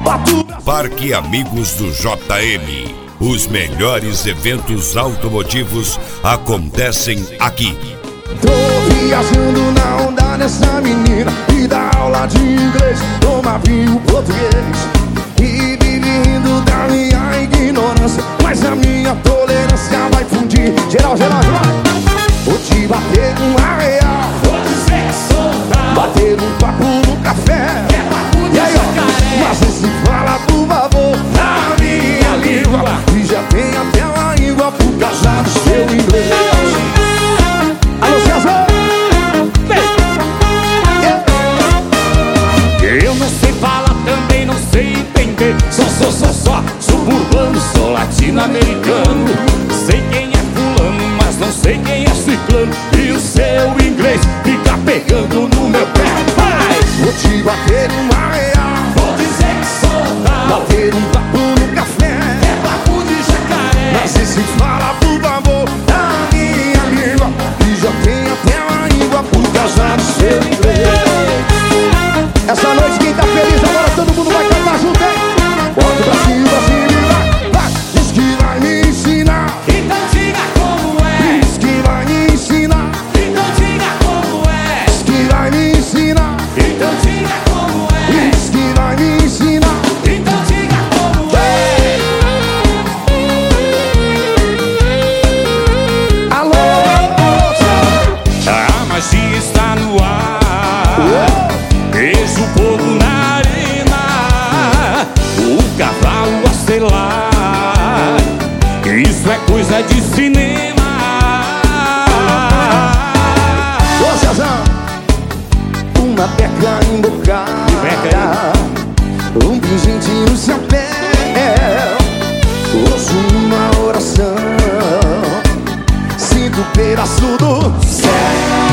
Parque Amigos do JM. Os melhores eventos automotivos acontecem aqui. Tô viajando na onda dessa menina e dá aula de inglês, toma vinho português e vive rindo da minha ignorância, mas a minha tolerância vai fundir. Geral, geral, geral. Vou te bater uma real, vou dizer soltar, bater um papo no café. É papo de jacaré. Mas se fala por favor na minha língua, e já tem até uma língua por causa do seu inglês. Alô, César! Eu não sei falar, também não sei entender. Só suburbano, sou latino-americano. Sei quem é fulano, mas não sei quem é ciclano. E o seu inglês fica pegando no meu pé. Vai! Vou te bater uma real, Vou dizer que sou tal, bater um papo no café. é papo de jacaré. Mas se fala por favor na minha língua, e já tem até uma língua por causa do seu inglês. Essa noite quem tá feliz agora todo mundo vai cantar junto, hein? Bota pra cima e vai, vai. Diz que vai me ensinar, Então diga como é, diz que vai me ensinar, então diga como é, diz que vai me ensinar, então diga como é, diz que vai me ensinar. então diga como é. Alô, A magia está no ar, vejo o povo na arena, o cavalo a selar, isso é coisa de cinema. ô Cezão, uma beca embocada, um pingentinho no seu pé, ouço uma oração, sinto um pedaço do céu.